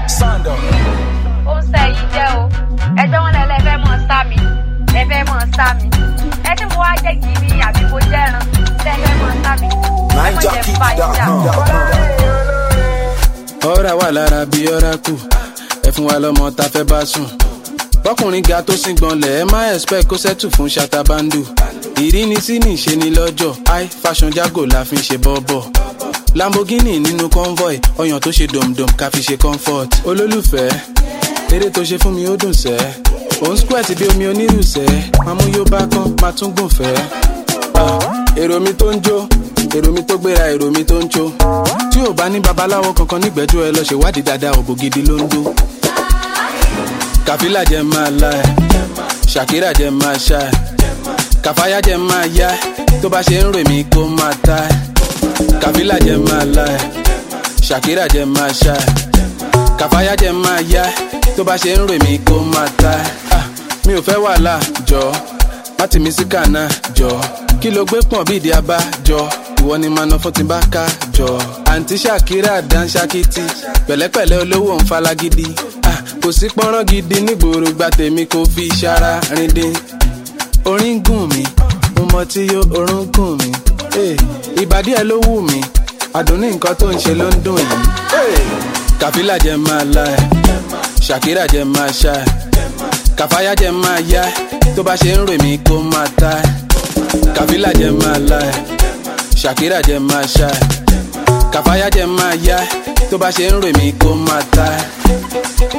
Sando. Ó ń sẹ́ yìí jẹ́ o. Ẹjọ́ wọn lẹ́lẹ́ fẹ́ mọ̀ sá mi. Ẹ fẹ́ mọ̀ sá mi. Ẹ tí mo wá jẹ́ gidi àbí mo jẹ́ ẹran. Tẹ́ fẹ́ mọ̀ sá mi. Ẹ mọ̀ jẹ́ fàyíjà. Ọ̀rá wà lára bí ọ̀rá kù. Ẹ fún wa lọ́mọ ta fẹ́ bá sùn. Bọ́kùnrin ga tó sìn gbọ̀nlẹ̀ ẹ má expect kó sẹ́tù fún ṣàtàbándù. Ìrínisí ní ìṣe ni lọ́jọ́. High fashion jago la fi ń ṣe bọ́bọ̀. Lamborghini nínú convoy, ọyàn tó ṣe dòmdòm ká fi ṣe comfort. Olólùfẹ́, eré tó ṣe fún mi ó dùn sẹ́. Òun squirt bí omi onírùsẹ́, máa mú yóò bá kán, máa tún gùn fẹ́. Èrò mi tó ń jó, èrò mi tó gbéra, èrò mi tó ń jó. Tí ò bá ní babaláwo kankan nígbẹ́jọ́ ẹ lọ ṣèwádìí dáadáa, òbò gidi ló ń dó. Kàfílà jẹ́ máa la ẹ̀, Shakira jẹ́ máa ṣá ẹ̀. Kàfáyà jẹ́ máa yá ẹ̀, tó bá ṣe ń rè mí kó máa ta ẹ̀. Kàfílà jẹ́ máa la ẹ̀, Shakira jẹ́ máa ṣá ẹ̀. Kàfáyà jẹ́ máa yá ẹ̀, tó bá ṣe ń rè mí kó máa ta ẹ̀. Mi ò fẹ́ wàhálà jọ, má tì mí sí kànáà jọ. Kí ló gbé pọ̀n bí ìdí abá jọ, ìwọ ni màá ná fún ti bá ká jọ. Àǹtí Shakira dán ṣakiti, pẹ̀lẹ́pẹ̀lẹ́ olówó ń falagidi. Kò sí pọ́nrán gidi nígboro gba tèmi kò fi ṣara rindin. Orin gùn mí, mo mọ tí yó orun gùn mí. Ìbàdí ẹ ló wù mí, àdùnní nǹkan tó ń ṣe ló ń dùn yìí. Kàfílà jẹ́ máa la ẹ̀, Shakira jẹ́ máa ṣá ẹ̀. Kàfáyà jẹ́ máa yá ẹ̀, tó bá ṣe ń rè mí kó máa ta ẹ̀. Kàfílà jẹ́ máa la ẹ̀, Shakira jẹ́ máa ṣá ẹ̀. Kàfáyà jẹ́ máa yá ẹ̀, tó bá ṣe ń rè mí kó máa ta ẹ̀.